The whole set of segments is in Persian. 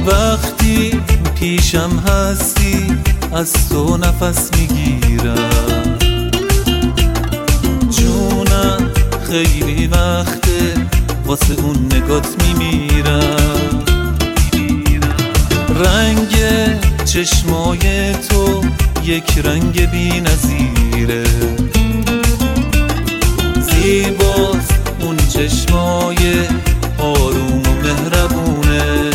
وقتی پیشم هستی از تو نفس میگیرم، جونم خیلی وقته واسه اون نگات میمیرم. رنگ چشمای تو یک رنگ بی نظیره، زیباست اون چشمای آروم و مهربونه.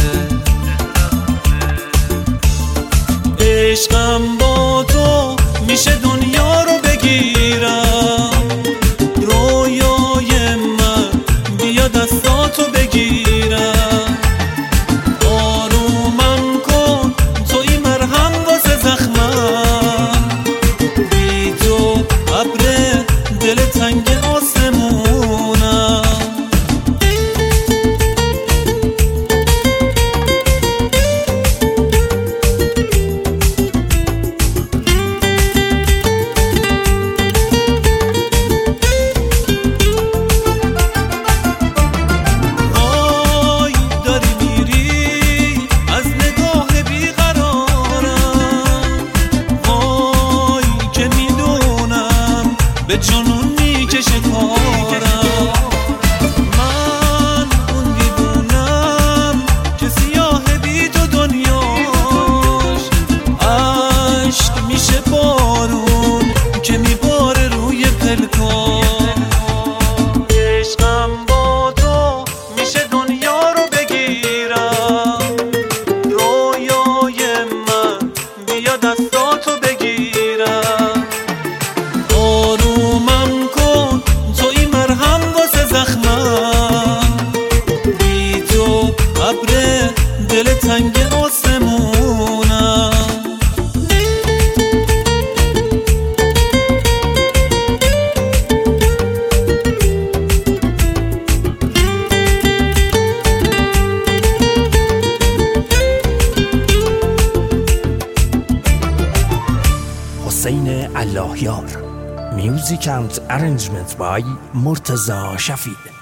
عشقم با تو میشه دنیا رو بگیرم، رویای من بیا دستاتو بگیرم. آرومم کن توی مرهم واسه زخمم، بی تو ابر دل تنگ آسمونم. به جنون میکشه کارم، من اون دیوونم که سیاه بی تو دنیاش. عشق میشه بارون که میباره روی پلکان. عشقم با تو میشه دنیا رو بگیرم، رویای من بیا دستاتو بگیرم. آرومم کن توی مرهم واسه زخمم، بی تو ابر دل تنگ آسمونم. حسین اللهیار. Music and arrangement by Murtaza Shafi.